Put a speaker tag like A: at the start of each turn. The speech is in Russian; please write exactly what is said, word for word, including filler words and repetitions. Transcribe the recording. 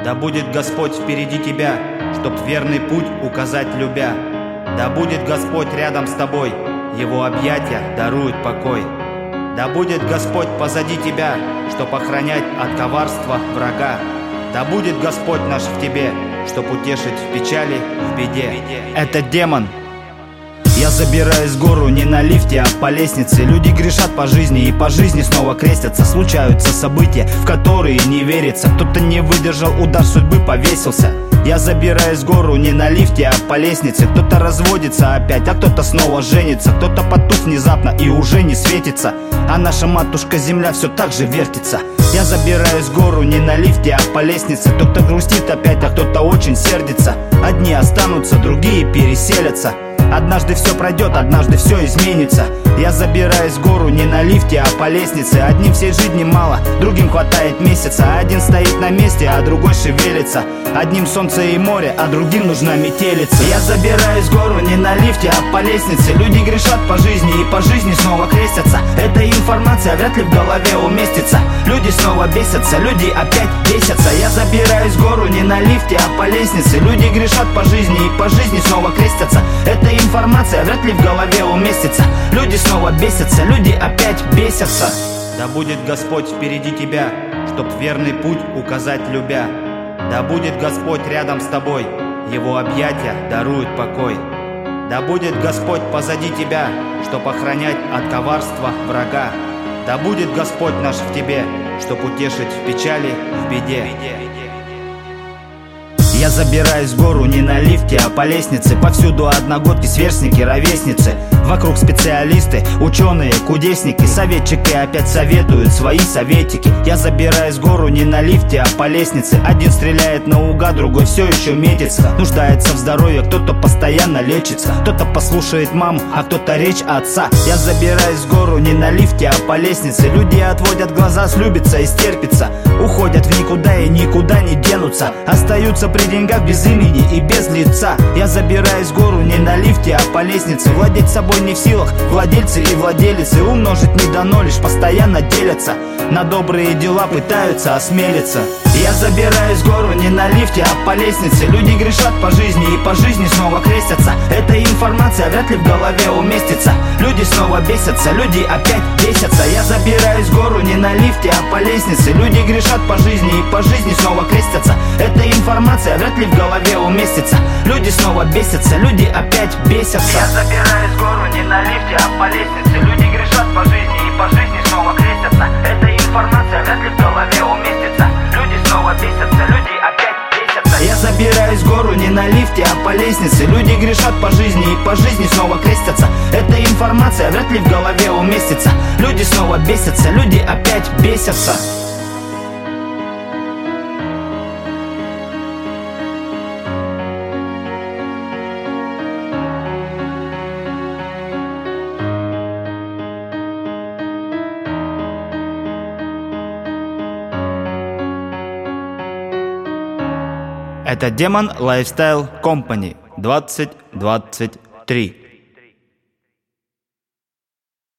A: Да будет Господь впереди тебя, чтоб верный путь указать любя. Да будет Господь рядом с тобой, Его объятия даруют покой. Да будет Господь позади тебя, чтоб охранять от коварства врага. Да будет Господь наш в тебе, чтоб утешить в печали, в беде. Это демон. Я забираюсь в гору не на лифте, а по лестнице. Люди грешат по жизни и по жизни снова крестятся. Случаются события, в которые не верится. Кто-то не выдержал удар судьбы, повесился. Я забираюсь в гору не на лифте, а по лестнице. Кто-то разводится опять, а кто-то снова женится. Кто-то потух внезапно и уже не светится. А наша матушка земля все так же вертится. Я забираюсь в гору не на лифте, а по лестнице. Кто-то грустит опять, а кто-то очень сердится. Одни останутся, другие переселятся. Однажды все пройдет, однажды все изменится. Я забираюсь в гору не на лифте, а по лестнице. Одним всей жизни мало, другим хватает месяца. Один стоит на месте, а другой шевелится. Одним солнце и море, а другим нужна метелица. Я забираюсь в гору не на лифте, а по лестнице. Люди грешат по жизни и по жизни снова крестятся. Эта информация вряд ли в голове уместится. Люди снова бесятся, люди опять бесятся. Я забираюсь в гору не на лифте, а по лестнице. Люди грешат по жизни и по жизни снова крестятся. Эта информация вряд ли в голове уместится. Люди снова бесятся, люди опять бесятся. Да будет Господь впереди тебя, чтоб верный путь указать любя. Да будет Господь рядом с тобой, Его объятия даруют покой. Да будет Господь позади тебя, чтоб охранять от коварства врага. Да будет Господь наш в тебе, чтоб утешить в печали, в беде. Я забираюсь в гору не на лифте, а по лестнице. Повсюду одногодки, сверстники, ровесницы. Вокруг специалисты, ученые, кудесники. Советчики опять советуют свои советики. Я забираюсь в гору не на лифте, а по лестнице. Один стреляет наугад, другой все еще метится. Нуждается в здоровье, кто-то постоянно лечится. Кто-то послушает маму, а кто-то речь отца. Я забираюсь в гору не на лифте, а по лестнице. Люди отводят глаза, слюбятся и стерпятся. Уходят в никуда и никуда не денутся. Остаются при деньгах без имени и без лица. Я забираюсь в гору не на лифте, а по лестнице. Владеть собой не в силах владельцы и владелицы. Умножить не дано, лишь постоянно делятся. На добрые дела пытаются осмелиться. Я забираюсь в гору не на лифте, а по лестнице. Люди грешат по жизни и по жизни снова крестятся. Эта информация вряд ли в голове уместится. Люди снова бесятся, люди опять бесятся. Я забираюсь в гору не на лифте, а по лестнице. Люди грешат по жизни и по жизни снова крестятся. Эта информация вряд ли в голове уместится. Люди снова бесятся, люди опять бесятся. Я забираюсь в гору не на лифте, а по лестнице. Люди грешат по жизни и по жизни снова крестятся. Эта информация вряд ли в голове уместится. Люди снова бесятся, люди опять бесятся. Я забираюсь в гору не на лифте, а по лестнице. Люди грешат по жизни и по жизни снова крестятся. Эта информация вряд ли в голове уместится. Люди снова бесятся, люди опять бесятся. Это Demon Lifestyle Company двадцать двадцать три.